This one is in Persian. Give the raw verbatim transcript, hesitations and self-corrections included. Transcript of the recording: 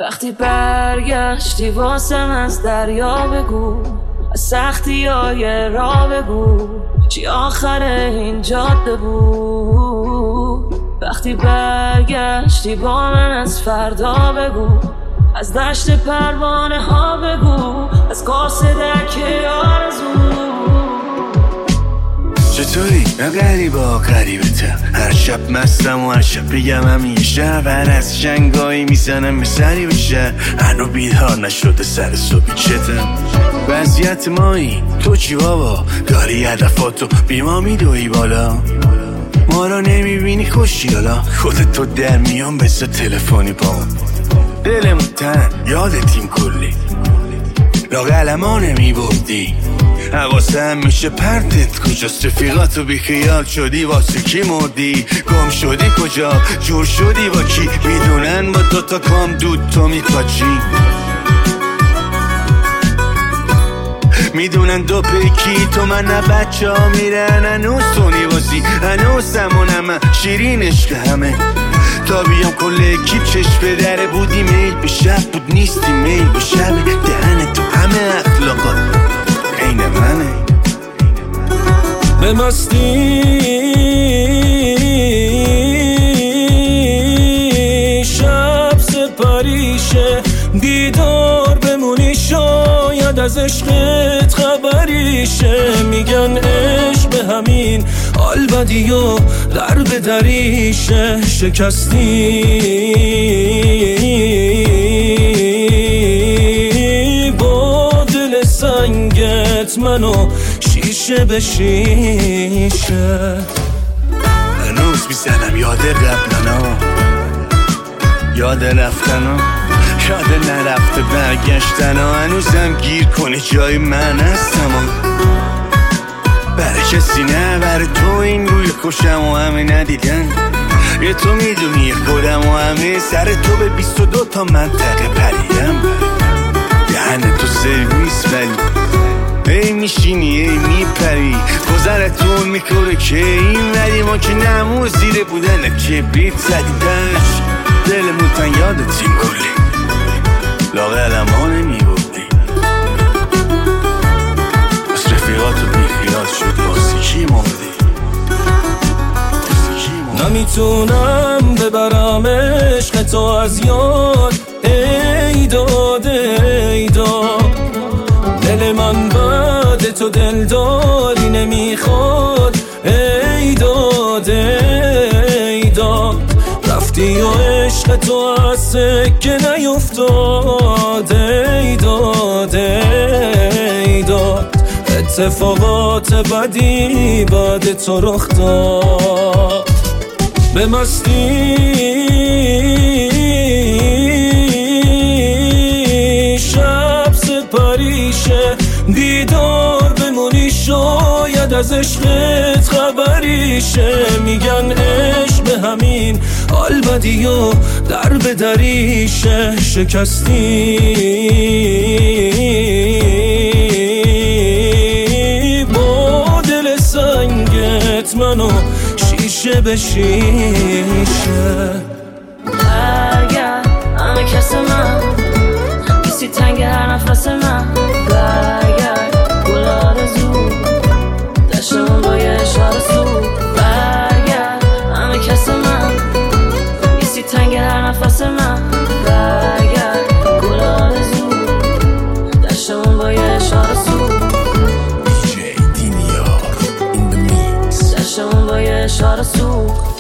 وقتی برگشتی واسم از دریا بگو، از سختی های راه بگو، چی آخر این جاده بود. وقتی برگشتی با من از فردا بگو، از دشت پروانه ها بگو، از قاصدک آرزو. چطوری؟ من غریبا غریبتم، هر شب مستم و هر شب بگم همیشه ور از شنگایی میزنم به سری بشه، هنو بیدار نشده سر صبحی چتم. وضعیت مایی تو چی بابا؟ داری هدفاتو بی ما میدوی بالا، ما را نمیبینی خوشیالا، خودت تو در میان بسا تلفنی با دلمون تن یادتیم کلی لاغلما نمیبردی، حواسم میشه پرتت کجاست، رفیقاتو بی خیال شدی واسه کی مردی، گم شدی کجا جور شدی با کی، میدونن با دوتا کام دود تو میپاچی، میدونن دو پیکی تو من نه بچه ها میرن هنوز تو نیوازی، هنوز زمانم شیرین عشق همه، تا بیام کل اکیب چشم به دره بودی، میل به شب بود نیستی میل به شب، دهن تو همه اخلاقات عین منه. به مستی شب سپریشه، دیدار بمونی شاید از عشقت خبریشه، میگن عشق به همین حال بدی و در به دریشه، شکستی با دل سنگت منو شیشه به شیشه. هنوز میزنم یاد قبلنا، یاد رفتنا، یاد نرفته برگشتنا، هنوزم گیر کنه جای من هستم، برای کسی نه برای تو این روی کشم و همه ندیدن، یه تو میدونی خودم و همه سر تو به بیست و دو تا منطقه پریم، دهن تو سرویس ولی ای میشینی ای میپری، گذرتون میکنه که این ولی ما که نمو زیره بودن کبریت زدیم دشت، دلمون تن یادتیم کلی لاغلم ها نمیبودی، بس رفیقاتو بیخیال شد واسه کی مردی، نمیتونم ببرم عشق تو از یاد، ای داد ای داد، دل من بعد تو دلداری نمیخواد، ای داد ای داد، رفتی و عشق تو از سکه نیفتاد، ای داد ای داد، اتفاقات بدی بعد تو رخ داد. به مستی شب سپریشه، دیدار بمونی شاید از عشقت خبریشه، میگن عشق به همین حال بدی و در به دریشه، شکستی با دل سنگت منو شیشه به شیشه. برگرد همه کس من، کسی تنگ هر نفس من، برگرد گل آرزو، دشتمون با یه اشاره سو، برگرد همه کس من، کسی تنگ هر نفس من، برگرد گل آرزو، دشتمون با یه اشاره سو، دی جی دینیار این the mix، دشتمون با یه اشاره سو.